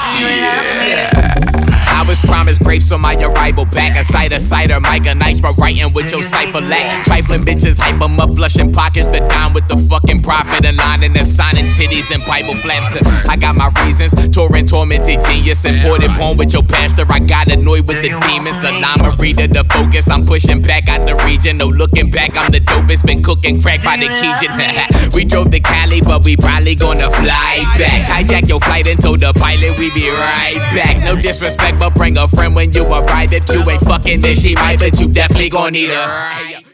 I was promised grapes on my arrival. Back a cider, mic a nice for writing with your cipher lack. Trifling bitches hype 'em up, flushing pockets. The dime with the fucking profit and lining and signing titties and Bible flaps. I got my reasons, touring tormented genius. Imported porn with your pastor. I got annoyed with the demons. The llama reader, the focus. I'm pushing back out the region. No looking back, I'm the dopest. Been cooking crack by the Keegan. We drove to Cali, but we probably gonna fly back. Hijack your flight and told the pilot we be right back. No disrespect, but bring a friend when you arrive. If you ain't fucking, then she might, but you definitely gon' need her.